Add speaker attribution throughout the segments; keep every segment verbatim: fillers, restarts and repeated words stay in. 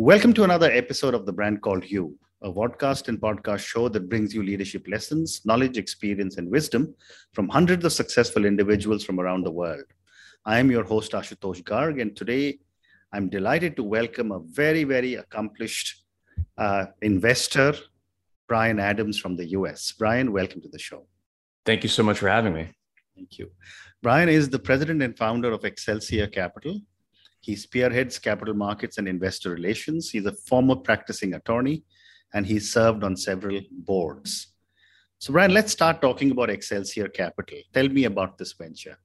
Speaker 1: Welcome to another episode of The Brand Called You, a podcast and podcast show that brings you leadership lessons, knowledge, experience, and wisdom from hundreds of successful individuals from around the world. I am your host, Ashutosh Garg, and today I'm delighted to welcome a very, very accomplished uh, investor, Brian Adams from the U S. Brian, welcome to the show.
Speaker 2: Thank you so much for having me.
Speaker 1: Thank you. Brian is the president and founder of Excelsior Capital. He spearheads capital markets and investor relations. He's a former practicing attorney, and he's served on several boards. So, Brian, let's start talking about Excelsior Capital. Tell me about this venture.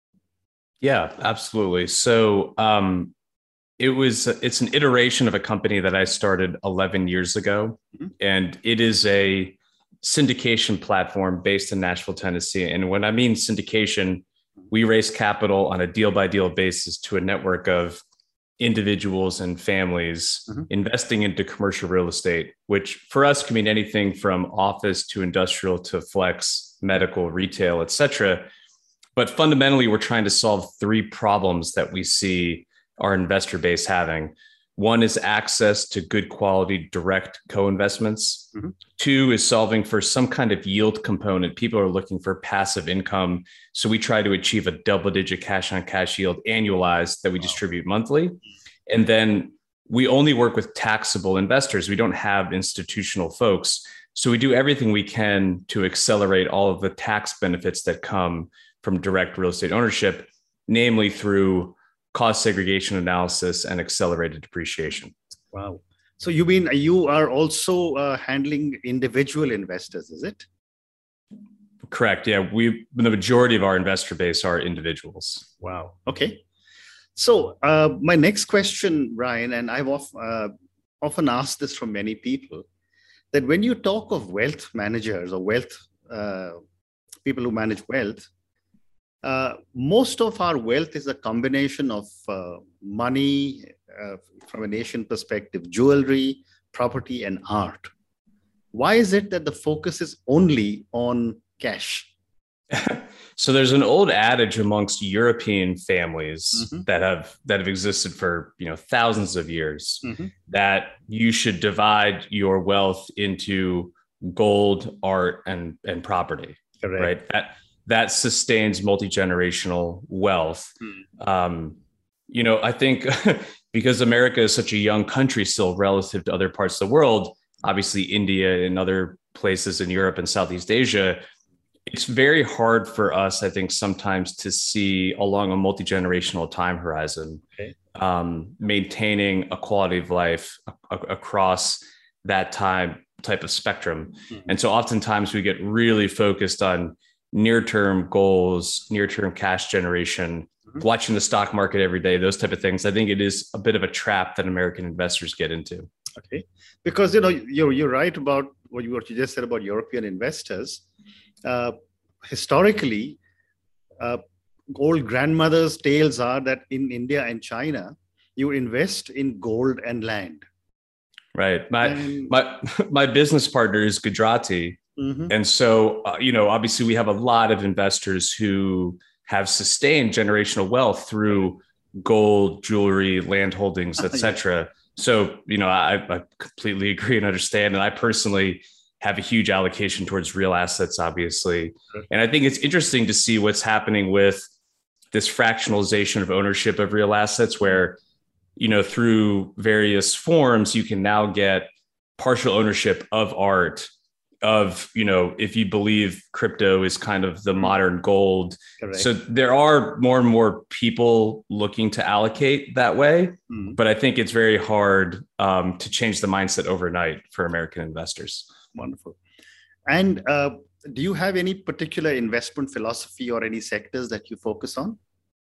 Speaker 2: Yeah, absolutely. So um, it was, it's an iteration of a company that I started eleven years ago. Mm-hmm. And it is a syndication platform based in Nashville, Tennessee. And when I mean syndication, we raise capital on a deal by deal basis to a network of individuals and families mm-hmm. investing into commercial real estate, which for us can mean anything from office to industrial to flex, medical, retail, et cetera. But fundamentally, we're trying to solve three problems that we see our investor base having. One is access to good quality direct co-investments. Mm-hmm. Two is solving for some kind of yield component. People are looking for passive income. So we try to achieve a double digit cash on cash yield annualized that we distribute monthly. And then we only work with taxable investors. We don't have institutional folks. So we do everything we can to accelerate all of the tax benefits that come from direct real estate ownership, namely through cost segregation analysis and accelerated depreciation.
Speaker 1: Wow. So you mean you are also uh, handling individual investors, is it?
Speaker 2: Correct. Yeah. We, the majority of our investor base are individuals.
Speaker 1: Wow. Okay. So uh, my next question, Ryan, and I've of, uh, often asked this from many people, that when you talk of wealth managers or wealth, uh, people who manage wealth, Uh, most of our wealth is a combination of uh, money, uh, from an Asian perspective, jewelry, property, and art. Why is it that the focus is only on cash?
Speaker 2: So there's an old adage amongst European families mm-hmm. that have that have existed for you know thousands of years mm-hmm. that you should divide your wealth into gold, art, and and property. Correct. Right. That, that sustains multi-generational wealth. Hmm. Um, you know, I think because America is such a young country still relative to other parts of the world, obviously India and other places in Europe and Southeast Asia, it's very hard for us, I think, sometimes to see along a multi-generational time horizon, okay. um, maintaining a quality of life a- across that time type of spectrum. Hmm. And so oftentimes we get really focused on near-term goals, near-term cash generation, mm-hmm. watching the stock market every day, those type of things. I think it is a bit of a trap that American investors get into.
Speaker 1: Okay, because you know you're you're right about what you what you just said about European investors. Uh, historically, uh, old grandmothers' tales are that in India and China, you invest in gold and land.
Speaker 2: Right. My and, my my business partner is Gujarati. Mm-hmm. And so, uh, you know, obviously we have a lot of investors who have sustained generational wealth through gold, jewelry, land holdings, et cetera. Yeah. So, you know, I, I completely agree and understand. And I personally have a huge allocation towards real assets, obviously. Okay. And I think it's interesting to see what's happening with this fractionalization of ownership of real assets where, you know, through various forms, you can now get partial ownership of art, of, you know, if you believe crypto is kind of the modern gold. Correct. So there are more and more people looking to allocate that way, mm. but I think it's very hard um, to change the mindset overnight for American investors.
Speaker 1: Wonderful. And uh, do you have any particular investment philosophy or any sectors that you focus on?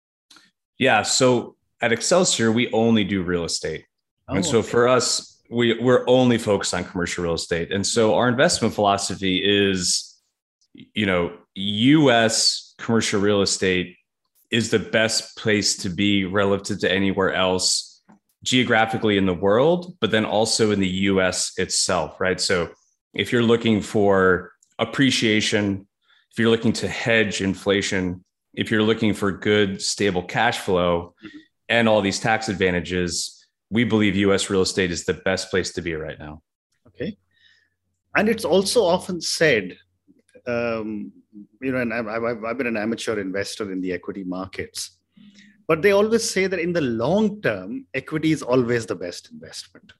Speaker 2: Yeah. So at Excelsior, we only do real estate. Oh, and so okay. for us, We, we're only focused on commercial real estate. And so our investment philosophy is, you know, U S commercial real estate is the best place to be relative to anywhere else geographically in the world, but then also in the U S itself, right? So if you're looking for appreciation, if you're looking to hedge inflation, if you're looking for good, stable cash flow and all these tax advantages, we believe U S real estate is the best place to be right now.
Speaker 1: Okay. And it's also often said, um, you know, and I've, I've, I've been an amateur investor in the equity markets, but they always say that in the long term, equity is always the best investment.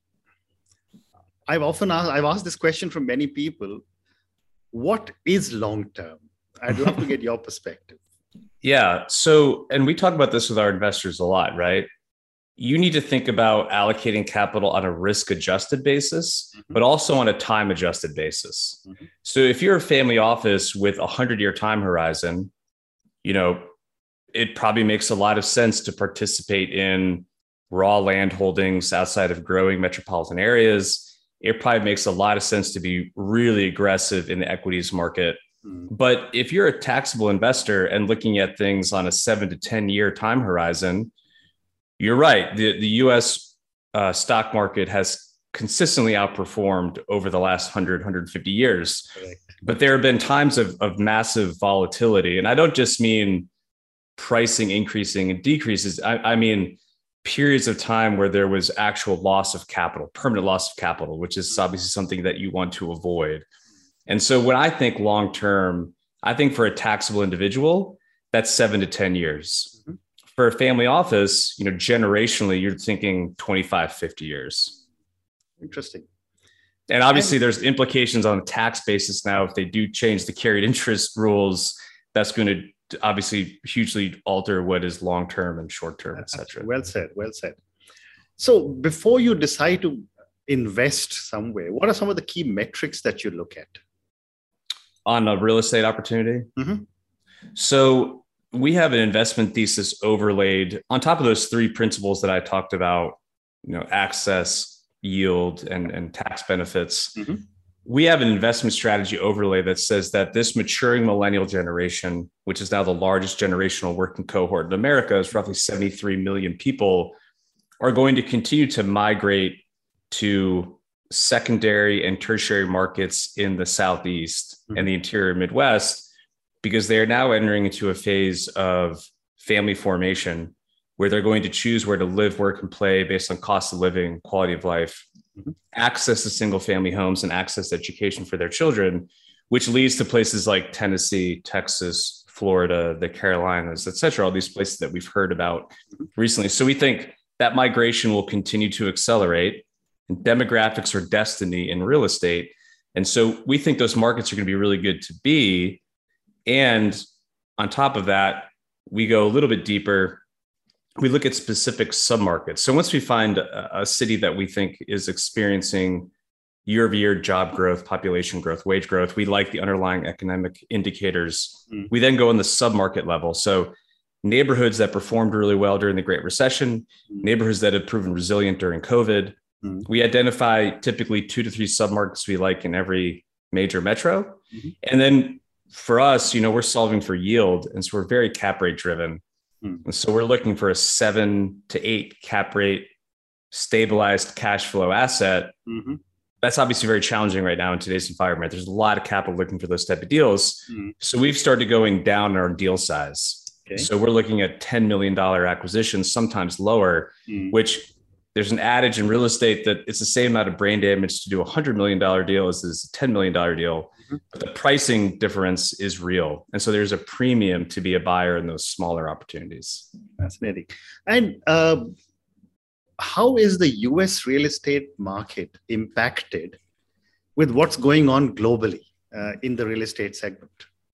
Speaker 1: I've often asked, I've asked this question from many people. What is long term? I'd love to get your perspective.
Speaker 2: Yeah. So, and we talk about this with our investors a lot, right? You need to think about allocating capital on a risk adjusted basis, mm-hmm. but also on a time adjusted basis. Mm-hmm. So if you're a family office with a hundred year time horizon, you know, it probably makes a lot of sense to participate in raw land holdings outside of growing metropolitan areas. It probably makes a lot of sense to be really aggressive in the equities market. Mm-hmm. But if you're a taxable investor and looking at things on a seven to ten year time horizon, you're right. The, the U S uh, stock market has consistently outperformed over the last one hundred, one hundred fifty years. Correct. But there have been times of, of massive volatility. And I don't just mean pricing increasing and decreases. I, I mean periods of time where there was actual loss of capital, permanent loss of capital, which is obviously something that you want to avoid. And so when I think long term, I think for a taxable individual, that's seven to ten years. Mm-hmm. For a family office, you know, generationally, you're thinking twenty-five, fifty years.
Speaker 1: Interesting.
Speaker 2: And obviously there's implications on a tax basis now. If they do change the carried interest rules, that's going to obviously hugely alter what is long-term and short-term, et cetera.
Speaker 1: Well said, well said. So before you decide to invest somewhere, what are some of the key metrics that you look at?
Speaker 2: On a real estate opportunity?
Speaker 1: Mm-hmm.
Speaker 2: So we have an investment thesis overlaid on top of those three principles that I talked about, you know, access, yield, and, and tax benefits. Mm-hmm. We have an investment strategy overlay that says that this maturing millennial generation, which is now the largest generational working cohort in America, is roughly seventy-three million people, are going to continue to migrate to secondary and tertiary markets in the Southeast mm-hmm. and the interior Midwest, because they are now entering into a phase of family formation where they're going to choose where to live, work, and play based on cost of living, quality of life, mm-hmm. access to single family homes, and access to education for their children, which leads to places like Tennessee, Texas, Florida, the Carolinas, et cetera, all these places that we've heard about mm-hmm. recently. So we think that migration will continue to accelerate, and demographics are destiny in real estate. And so we think those markets are going to be really good to be. And on top of that, we go a little bit deeper. We look at specific submarkets. So once we find a, a city that we think is experiencing year-over-year job growth, population growth, wage growth, we like the underlying economic indicators. Mm. We then go on the submarket level. So neighborhoods that performed really well during the Great Recession, mm. neighborhoods that have proven resilient during COVID. Mm. We identify typically two to three submarkets we like in every major metro. Mm-hmm. And then for us, you know, we're solving for yield. And so we're very cap rate driven. Mm. And so we're looking for a seven to eight cap rate stabilized cash flow asset. Mm-hmm. That's obviously very challenging right now in today's environment. There's a lot of capital looking for those type of deals. Mm. So we've started going down in our deal size. Okay. So we're looking at ten million dollars acquisitions, sometimes lower, mm. which there's an adage in real estate that it's the same amount of brain damage to do a one hundred million dollars deal as is a ten million dollars deal. Mm-hmm. But the pricing difference is real. And so there's a premium to be a buyer in those smaller opportunities.
Speaker 1: Fascinating. And uh, how is the U S real estate market impacted with what's going on globally uh, in the real estate segment?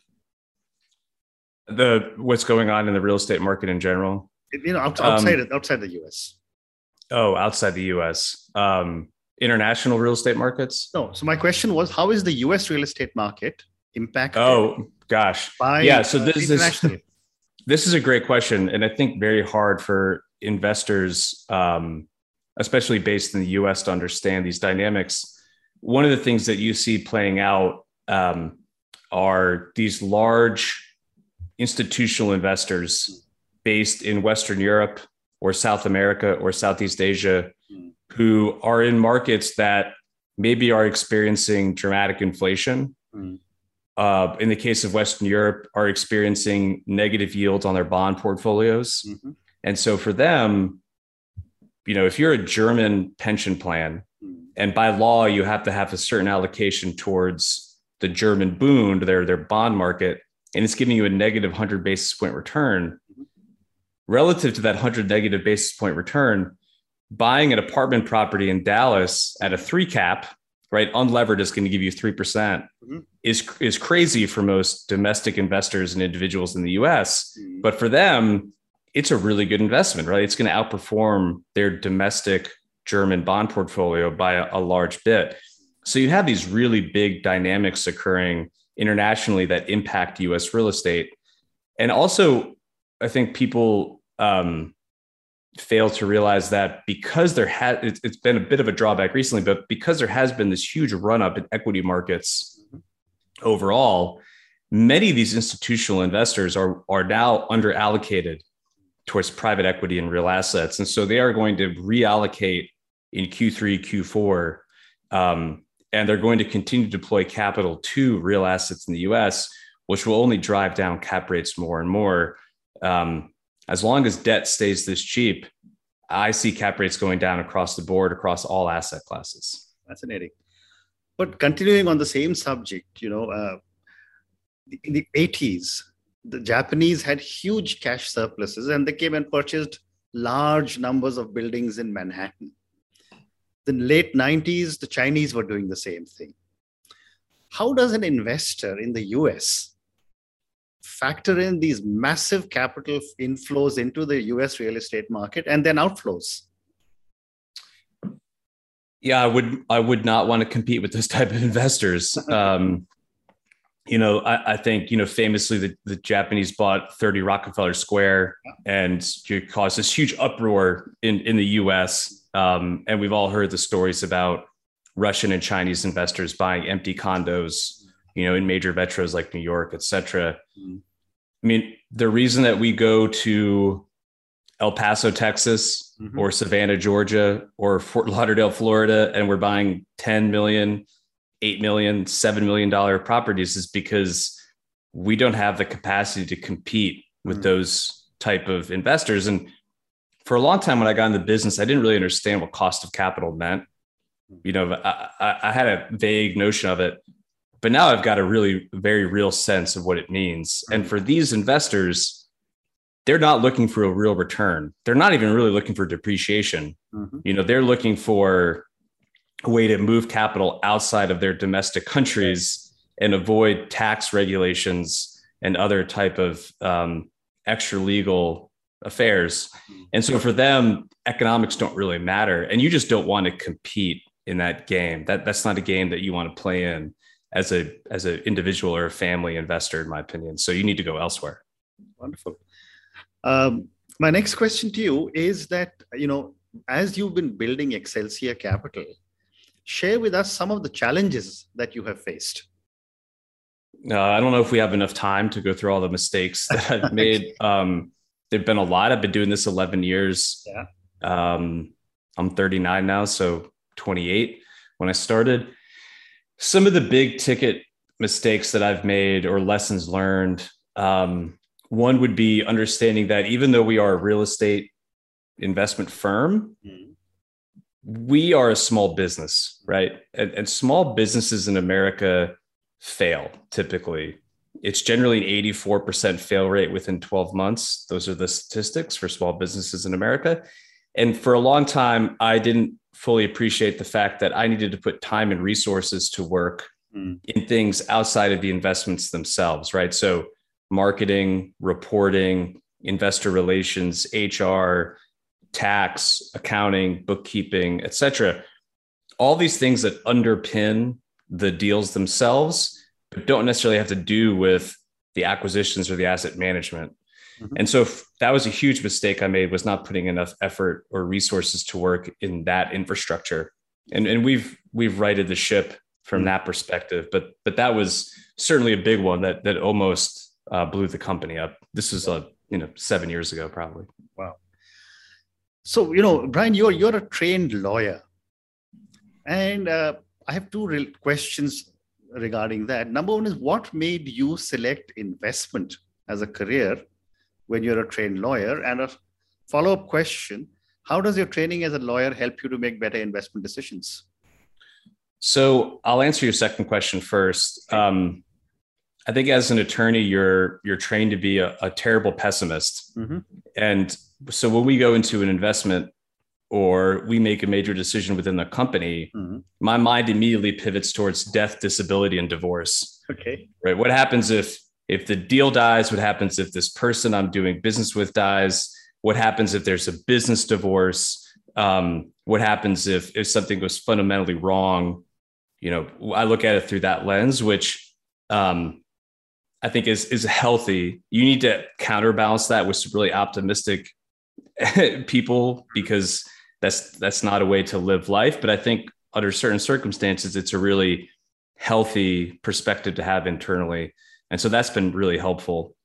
Speaker 2: The what's going on in the real estate market in general?
Speaker 1: You know, outside, um, outside the U S.
Speaker 2: Oh, outside the U S. Um, international real estate markets?
Speaker 1: No. So my question was, how is the U S real estate market impacted?
Speaker 2: Oh, gosh.
Speaker 1: By,
Speaker 2: yeah. So
Speaker 1: uh,
Speaker 2: this is this is a great question, and I think very hard for investors, um, especially based in the U S, to understand these dynamics. One of the things that you see playing out um, are these large institutional investors based in Western Europe or South America or Southeast Asia, who are in markets that maybe are experiencing dramatic inflation. Mm. Uh, in the case of Western Europe, are experiencing negative yields on their bond portfolios. Mm-hmm. And so for them, you know, if you're a German pension plan, and by law, you have to have a certain allocation towards the German Bund, their, their bond market, and it's giving you a negative one hundred basis point return, relative to that one hundred negative basis point return, buying an apartment property in Dallas at a three cap, right, unlevered is going to give you three percent, mm-hmm. is, is crazy for most domestic investors and individuals in the U S. Mm-hmm. But for them, it's a really good investment, right? It's going to outperform their domestic German bond portfolio by a, a large bit. So you have these really big dynamics occurring internationally that impact U S real estate. And also, I think people um, fail to realize that because there has, it's, it's been a bit of a drawback recently, but because there has been this huge run up in equity markets overall, many of these institutional investors are, are now under allocated towards private equity and real assets. And so they are going to reallocate in Q three, Q four, um, and they're going to continue to deploy capital to real assets in the U S, which will only drive down cap rates more and more. Um, as long as debt stays this cheap, I see cap rates going down across the board, across all asset classes.
Speaker 1: Fascinating. But continuing on the same subject, you know, uh, in the eighties, the Japanese had huge cash surpluses and they came and purchased large numbers of buildings in Manhattan. The late nineties, the Chinese were doing the same thing. How does an investor in the U S factor in these massive capital inflows into the U S real estate market and then outflows?
Speaker 2: Yeah, I would I would not want to compete with those type of investors. Um, you know, I, I think, you know, famously the, the Japanese bought thirty Rockefeller Square and caused this huge uproar in, in the U S. Um, and we've all heard the stories about Russian and Chinese investors buying empty condos, you know, in major metros like New York, et cetera. Mm-hmm. I mean, the reason that we go to El Paso, Texas, mm-hmm. or Savannah, Georgia, or Fort Lauderdale, Florida, and we're buying ten million, eight million, seven million dollars properties is because we don't have the capacity to compete with mm-hmm. those type of investors. And for a long time, when I got into the business, I didn't really understand what cost of capital meant. You know, I, I, I had a vague notion of it, but now I've got a really very real sense of what it means. And for these investors, they're not looking for a real return. They're not even really looking for depreciation. Mm-hmm. You know, they're looking for a way to move capital outside of their domestic countries and avoid tax regulations and other type of um, extra legal affairs. And so for them, economics don't really matter. And you just don't want to compete in that game. That that's not a game that you want to play in as a, as an individual or a family investor, in my opinion. So you need to go elsewhere.
Speaker 1: Wonderful. Um, my next question to you is that, you know, as you've been building Excelsior Capital, share with us some of the challenges that you have faced.
Speaker 2: Uh, I don't know if we have enough time to go through all the mistakes that I've made. Um, There've been a lot. I've been doing this eleven years.
Speaker 1: Yeah.
Speaker 2: Um, I'm thirty-nine now, so twenty-eight when I started. Some of the big ticket mistakes that I've made or lessons learned. Um, one would be understanding that even though we are a real estate investment firm, mm-hmm. we are a small business, right? And, and small businesses in America fail typically. It's generally an eighty-four percent fail rate within twelve months. Those are the statistics for small businesses in America. And for a long time, I didn't fully appreciate the fact that I needed to put time and resources to work mm. in things outside of the investments themselves, right? So marketing, reporting, investor relations, H R, tax, accounting, bookkeeping, et cetera. All these things that underpin the deals themselves, but don't necessarily have to do with the acquisitions or the asset management. Mm-hmm. And so f- that was a huge mistake I made, was not putting enough effort or resources to work in that infrastructure. And, and we've, we've righted the ship from mm-hmm. that perspective, but, but that was certainly a big one that, that almost uh, blew the company up. This was, uh, you know, seven years ago, probably.
Speaker 1: Wow. So, you know, Brian, you're, you're a trained lawyer, and uh, I have two real questions regarding that. Number one is, what made you select investment as a career when you're a trained lawyer? And a follow-up question, How does your training as a lawyer help you to make better investment decisions?
Speaker 2: So I'll answer your second question first. Um, I think as an attorney, you're you're trained to be a, a terrible pessimist. Mm-hmm. And so when we go into an investment or we make a major decision within the company, mm-hmm. my mind immediately pivots towards death, disability, and divorce.
Speaker 1: Okay.
Speaker 2: Right. What happens if if the deal dies? What happens if this person I'm doing business with dies? What happens if there's a business divorce? Um, what happens if if something goes fundamentally wrong? You know, I look at it through that lens, which um, I think is is healthy. You need to counterbalance that with some really optimistic people, because that's that's not a way to live life. But I think under certain circumstances, it's a really healthy perspective to have internally. And so that's been really helpful.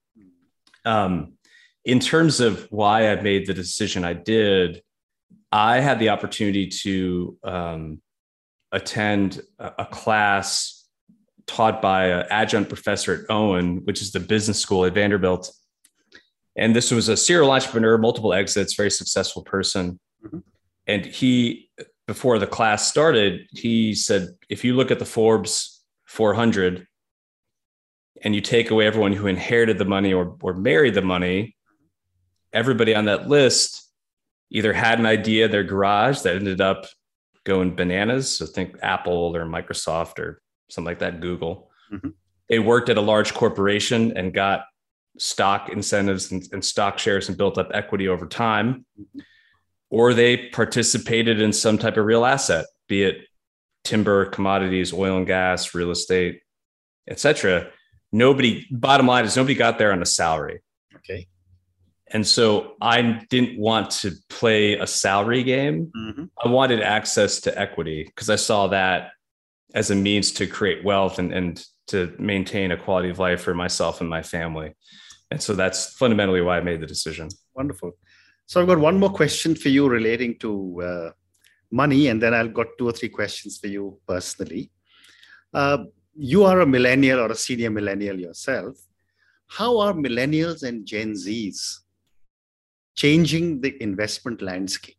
Speaker 2: Um, in terms of why I made the decision I did, I had the opportunity to um, attend a, a class taught by an adjunct professor at Owen, which is the business school at Vanderbilt. And this was a serial entrepreneur, multiple exits, very successful person. Mm-hmm. And he, before the class started, he said, if you look at the Forbes four hundred and you take away everyone who inherited the money or, or married the money, everybody on that list either had an idea in their garage that ended up going bananas. So think Apple or Microsoft or something like that, Google. Mm-hmm. They worked at a large corporation and got stock incentives and, and stock shares and built up equity over time. Mm-hmm. Or they participated in some type of real asset, be it timber, commodities, oil and gas, real estate, et cetera. Nobody, bottom line is nobody got there on a salary.
Speaker 1: Okay.
Speaker 2: And so I didn't want to play a salary game. Mm-hmm. I wanted access to equity because I saw that as a means to create wealth and, and to maintain a quality of life for myself and my family. And so that's fundamentally why I made the decision.
Speaker 1: Wonderful. So I've got one more question for you relating to uh, money, and then I've got two or three questions for you personally. Uh, you are a millennial or a senior millennial yourself. How are millennials and Gen Zs changing the investment landscape?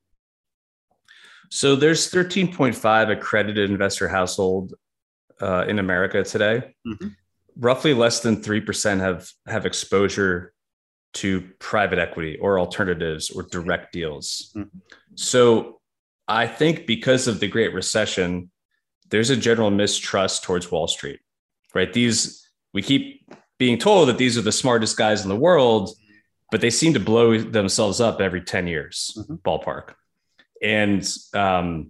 Speaker 2: So there's thirteen point five accredited investor household uh, in America today. Mm-hmm. Roughly less than three percent have, have exposure to private equity or alternatives or direct deals. Mm-hmm. So I think because of the Great Recession, there's a general mistrust towards Wall Street, right? These, we keep being told that these are the smartest guys in the world, but they seem to blow themselves up every ten years, mm-hmm. ballpark. And um,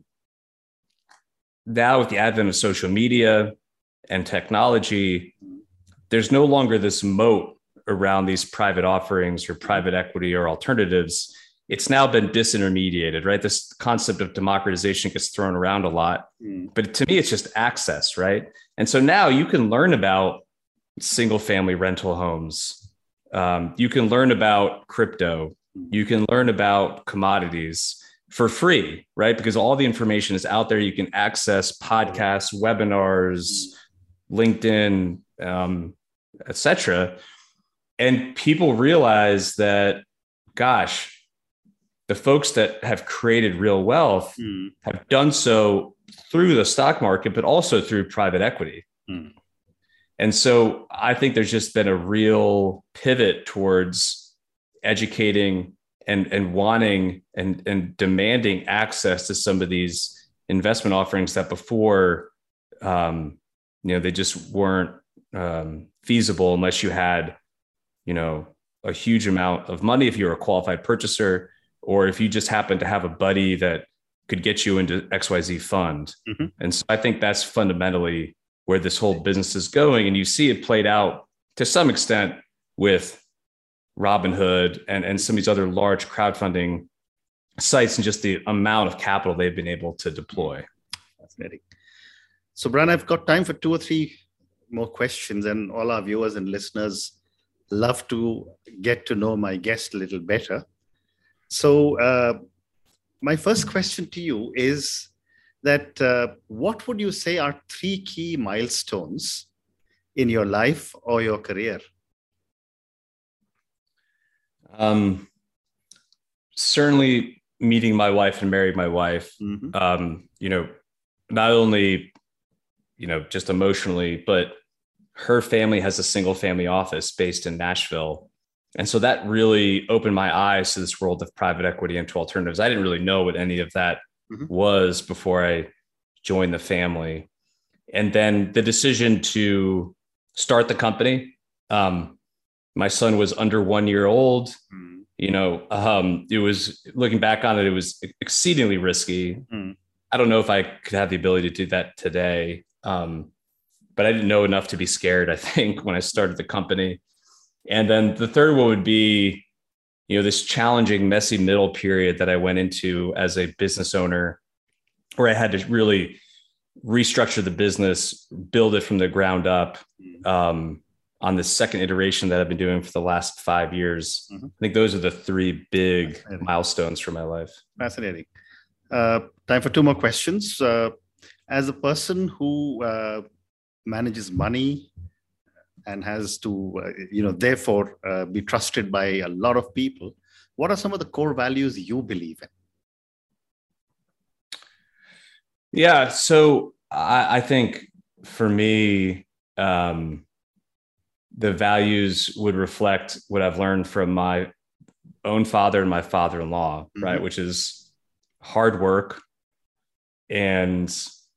Speaker 2: now with the advent of social media and technology, there's no longer this moat around these private offerings or private equity or alternatives. It's now been disintermediated, right? This concept of democratization gets thrown around a lot, mm. but to me, it's just access, right? And so now you can learn about single family rental homes. Um, you can learn about crypto. You can learn about commodities for free, right? Because all the information is out there. You can access podcasts, webinars, LinkedIn, um, et cetera. And people realize that, gosh, the folks that have created real wealth mm. have done so through the stock market, but also through private equity. Mm. And so I think there's just been a real pivot towards educating and, and wanting and, and demanding access to some of these investment offerings that before, um, you know, they just weren't um, feasible unless you had, you know, a huge amount of money if you're a qualified purchaser, or if you just happen to have a buddy that could get you into X Y Z fund. Mm-hmm. And so I think that's fundamentally where this whole business is going. And you see it played out to some extent with Robinhood and, and some of these other large crowdfunding sites and just the amount of capital they've been able to deploy.
Speaker 1: Fascinating. So Brian, I've got time for two or three more questions, and all our viewers and listeners love to get to know my guest a little better. So uh, my first question to you is that uh, what would you say are three key milestones in your life or your career?
Speaker 2: Um, certainly meeting my wife and marrying my wife, mm-hmm. um, you know, not only, you know, just emotionally, but her family has a single family office based in Nashville. And so that really opened my eyes to this world of private equity and to alternatives. I didn't really know what any of that mm-hmm. was before I joined the family. And then the decision to start the company, um, my son was under one year old. Mm. You know, um, it was, looking back on it, it was exceedingly risky. Mm. I don't know if I could have the ability to do that today. Um, but I didn't know enough to be scared, I think, when I started the company. And then the third one would be, you know, this challenging, messy middle period that I went into as a business owner, where I had to really restructure the business, build it from the ground up, um, on the second iteration that I've been doing for the last five years. Mm-hmm. I think those are the three big milestones for my life.
Speaker 1: Fascinating. Uh, time for two more questions. Uh, as a person who uh, manages money and has to, uh, you know, therefore uh, be trusted by a lot of people, what are some of the core values you believe in?
Speaker 2: Yeah, so I, I think for me, um, the values would reflect what I've learned from my own father and my father-in-law, mm-hmm. right? Which is hard work and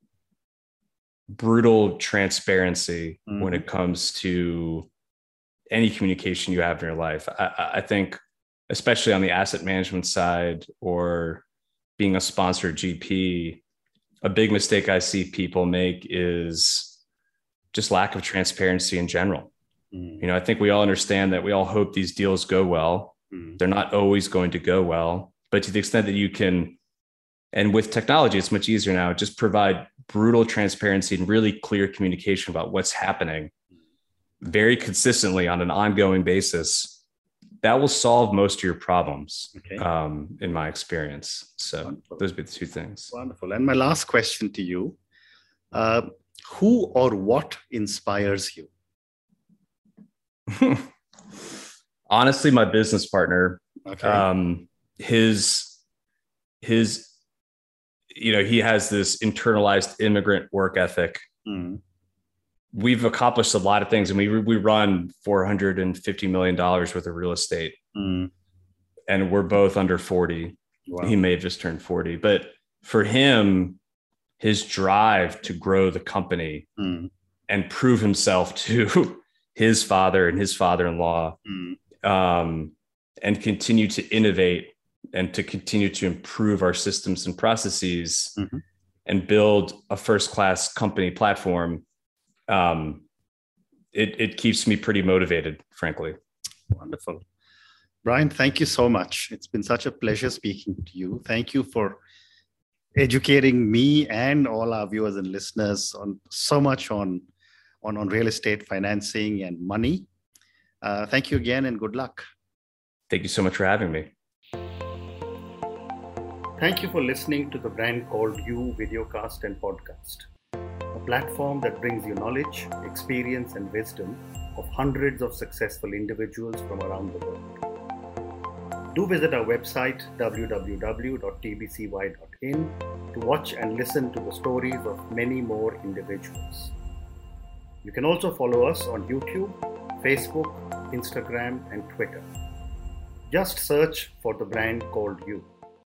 Speaker 2: brutal transparency mm-hmm. when it comes to any communication you have in your life. I, I think, especially on the asset management side or being a sponsored G P, a big mistake I see people make is just lack of transparency in general. Mm. You know, I think we all understand that we all hope these deals go well. Mm. They're not always going to go well, but to the extent that you can, and with technology, it's much easier now, just provide brutal transparency and really clear communication about what's happening very consistently on an ongoing basis. That will solve most of your problems, okay. um, in my experience. So Wonderful. Those would be the two things.
Speaker 1: Wonderful. And my last question to you, uh, who or what inspires you?
Speaker 2: Honestly, my business partner,
Speaker 1: okay.
Speaker 2: um, his, his, you know, he has this internalized immigrant work ethic. Mm. We've accomplished a lot of things, and we we run four hundred fifty million dollars worth of real estate, mm. and we're both under forty. Wow. He may have just turned forty, but for him, his drive to grow the company mm. and prove himself to his father and his father-in-law, mm. um, and continue to innovate and to continue to improve our systems and processes, mm-hmm. and build a first-class company platform. Um, it, it keeps me pretty motivated, frankly.
Speaker 1: Wonderful. Brian, thank you so much. It's been such a pleasure speaking to you. Thank you for educating me and all our viewers and listeners on so much on, on, on real estate financing and money. Uh, thank you again and good luck.
Speaker 2: Thank you so much for having me.
Speaker 1: Thank you for listening to The Brand Called You videocast and podcast, a platform that brings you knowledge, experience, and wisdom of hundreds of successful individuals from around the world. Do visit our website, w w w dot t b c y dot in, to watch and listen to the stories of many more individuals. You can also follow us on YouTube, Facebook, Instagram, and Twitter. Just search for The Brand Called You.